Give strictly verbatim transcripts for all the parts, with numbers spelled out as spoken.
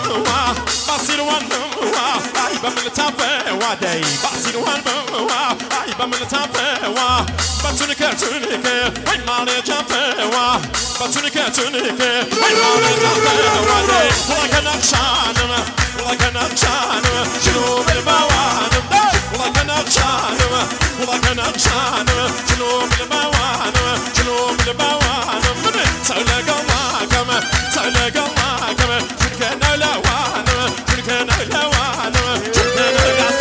والبوا بصير والبوا اي بمن تابع وادي بصير والبوا اي بمن تابع بتونك تونك وين مالي جابوا بتونك تونك وين مالي جابوا وادي والله كان نقشان والله كان نقشان شنو بالبوان والله كان نقشان والله كان نقشان شنو بالبوان شنو بالبوان من سألك الله كما سألك الله كما شنو كان لوان شنو كان لوان شنو كان لوان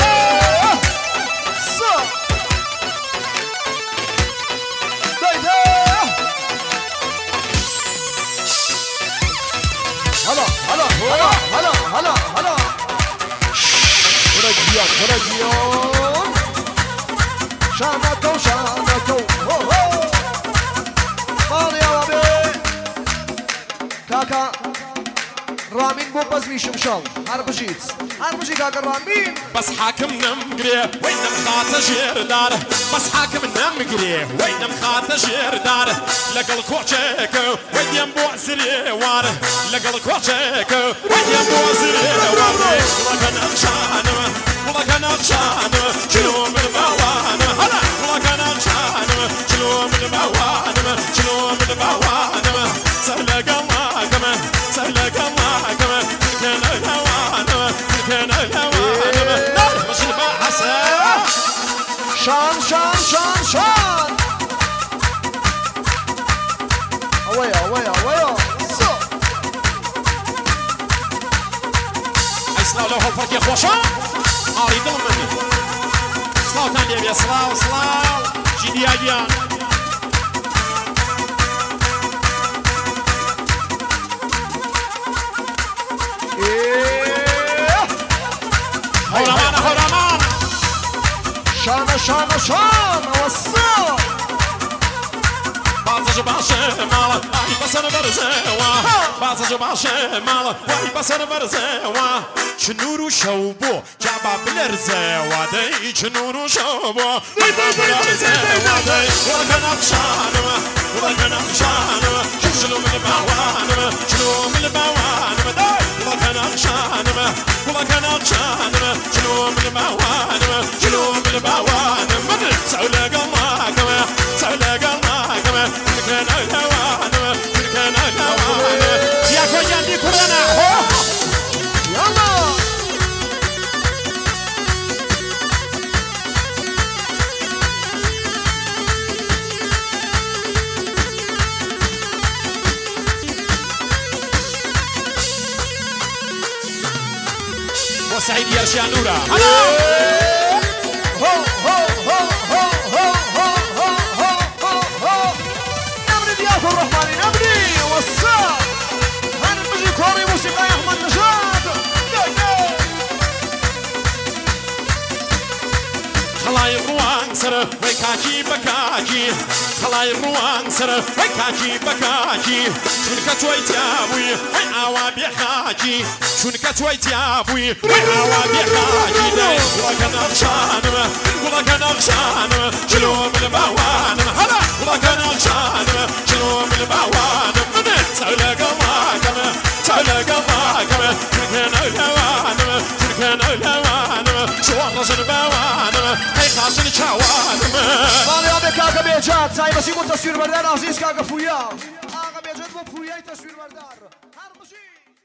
هلا هلا هلا هلا هلا هلا ورجيان ورجيان شانكو شانكو هو هو مالي يا وابي كاكا رامين بو بزمي شمشال هربجيت هربجي كاكا رامين بس حاكم نمقري وين مخاطة جير داره بس حاكم نمقري وين مخاطة جير داره لقل كوچيكو وين ينبوع زري واره لقل كوچيكو وين ينبوع زري واره والله كان أخشان والله كان أخشان شنو من بوان هلا والله كان أخشان شنو من بوان شنو من بوان سهلك الله كمان سهلك الله كمان كان الهوان كان الهوان مش البحث شان شان شان شان هويا هويا هويا سلاو لو هالفرق يا خوشا هاري ضمن سلاو تاني يا سلاو سلاو جيدي اجيان هورامان هورامان شان شان شان وصل بازج باشه مال اي بسر برزوا بازج باشه مال اي بسر برزوا چنورو شوبو جابا بلرزه وادي چنورو شوبو جابا بلرزه وادي وكان اخشان وكان اخشان شنو من البوان شنو من البوان وكان اخشان وكان اخشان شنو من البوان شنو من البوان من سألك الله كما سألك الله كما كان الهوان كان الهوان يا كويان دي كورانا يلا وسعيد يرشي نورا هو هو هو هو هو هو هو هو هو نبني ضياف الرحمن نبني والصاع هنبني كوري موسيقى يا احمد نجاد خلاي روان سر ويكاجي بكاجي خلاي روان سر ويكاجي بكاجي شنك تويت يا ابوي وي عوا بحاجي شنك تويت يا ابوي وي عوا بحاجي والله كان اخشان والله كان اخشان شنو من البوان هلا والله كان اخشان شنو من البوان من سألك الله كما سألك الله كما كان الهوان كان الهوان شو الله البوان هي خاصني شوان مالي ابي كاكا بيجات ساي بس يقول تصوير بردار عزيز كاكا فويا آقا بيجات بو فويا تصوير بردار هر بشي